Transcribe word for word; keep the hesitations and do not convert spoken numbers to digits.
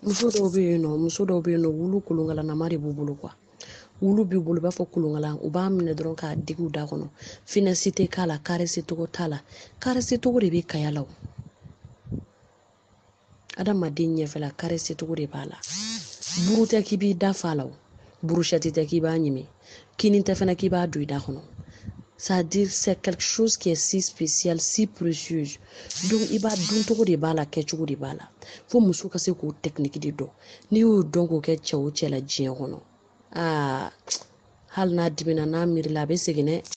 muso dɔw bɛ yen nɔ muso dɔw bɛ yen nɔ wulu kolonkalanama de b'u bolo quoi wulu b'i bolo i b'a fɔ kolonkalan u b'a minɛ dɔrɔn k'a digi u da kɔnɔ finɛsi tɛ k'a la karisi togo t'a la karisi togo de bɛ kaya la o adamaden ɲɛfɛla karisi togo de b'a la buru tɛ k'i b'i da fa la o burusɛti tɛ k'i b'a ɲimi kini tɛ fana k'i b'a don i da kɔnɔ ça dire c'est quelque chose qui est si spécial si précieux donc i b'a dun togo de b'a la kɛcogo de b'a la fo muso ka se k'o technique de dɔn n'i y'o dɔn k'o kɛ cɛ o cɛ la diɲɛ kɔnɔ aa hali n'a dimina n'a miirila a bɛ segin dɛ